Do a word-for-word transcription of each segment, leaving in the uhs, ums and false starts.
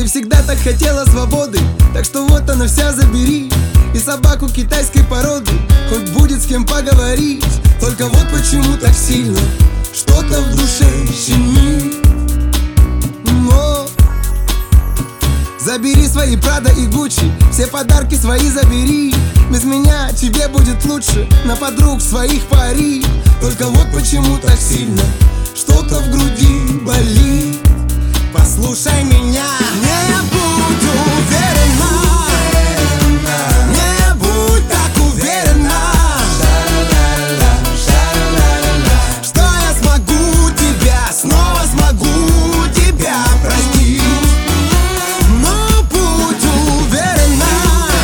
Ты всегда так хотела свободы, так что вот она вся, забери. И собаку китайской породы, хоть будет с кем поговорить. Только вот почему так сильно что-то в душе щемит. Но забери свои Прада и Гуччи, все подарки свои забери. Без меня тебе будет лучше, на подруг своих пари. Только вот почему так сильно что-то в груди болит. Послушай меня, не будь уверена, не будь так уверена, что я смогу тебя, снова смогу тебя простить. Но будь уверена,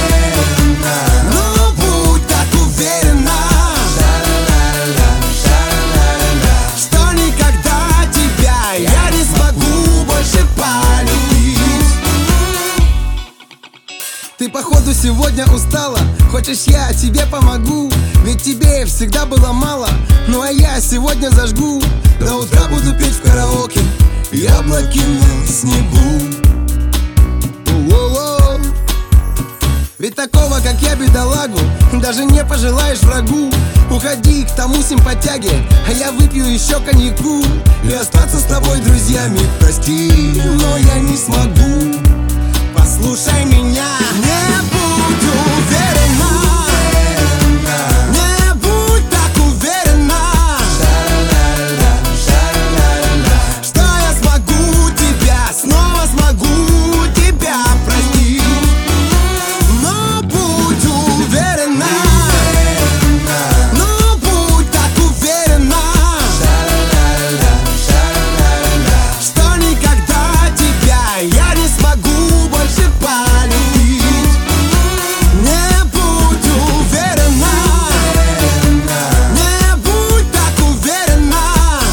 но будь так уверена, что никогда тебя я не смогу больше полюбить. Ты походу сегодня устала, хочешь я тебе помогу? Ведь тебе всегда было мало, ну а я сегодня зажгу. До утра буду петь в караоке яблоки на снегу. О-о-о. Ведь такого, как я, бедолагу, даже не пожелаешь врагу. Уходи к тому симпатяге, а я выпью еще коньяку. И остаться с тобой друзьями, прости, но я не смогу. Послушай меня, не будь уверена, не будь так уверена, что я смогу тебя, снова смогу тебя простить. Но будь уверена, но будь так уверена, что никогда тебя я не смогу больше полюбить. Не будь уверена, не будь так уверена,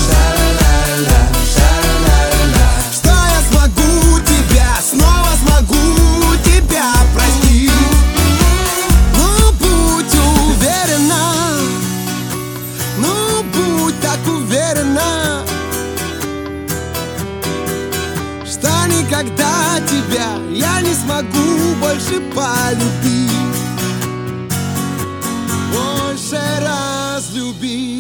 что я смогу тебя, снова смогу тебя простить. Но будь уверена, но будь так уверена, что никогда тебя я не смогу больше полюбить, больше разлюбить.